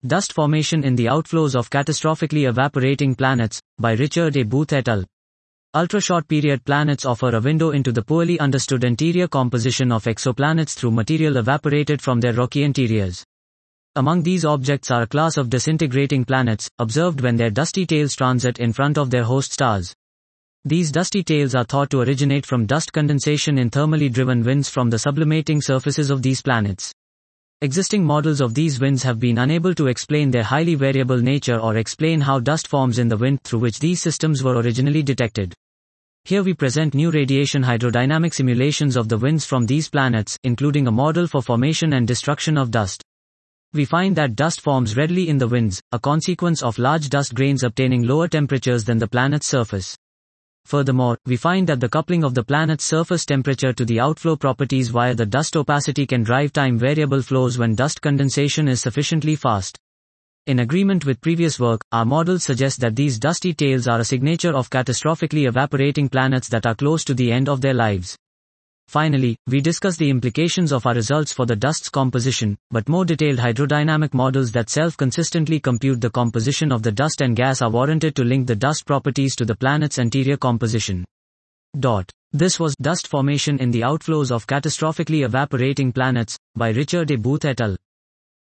Dust Formation in the Outflows of Catastrophically Evaporating Planets, by Richard A. Booth et al. Ultra-short period planets offer a window into the poorly understood interior composition of exoplanets through material evaporated from their rocky interiors. Among these objects are a class of disintegrating planets, observed when their dusty tails transit in front of their host stars. These dusty tails are thought to originate from dust condensation in thermally driven winds from the sublimating surfaces of these planets. Existing models of these winds have been unable to explain their highly variable nature or explain how dust forms in the wind through which these systems were originally detected. Here we present new radiation hydrodynamic simulations of the winds from these planets, including a model for formation and destruction of dust. We find that dust forms readily in the winds, a consequence of large dust grains obtaining lower temperatures than the planet's surface. Furthermore, we find that the coupling of the planet's surface temperature to the outflow properties via the dust opacity can drive time-variable flows when dust condensation is sufficiently fast. In agreement with previous work, our models suggest that these dusty tails are a signature of catastrophically evaporating planets that are close to the end of their lives. Finally, we discuss the implications of our results for the dust's composition, but more detailed hydrodynamic models that self-consistently compute the composition of the dust and gas are warranted to link the dust properties to the planet's interior composition. This was Dust Formation in the Outflows of Catastrophically Evaporating Planets, by Richard A. Booth et al.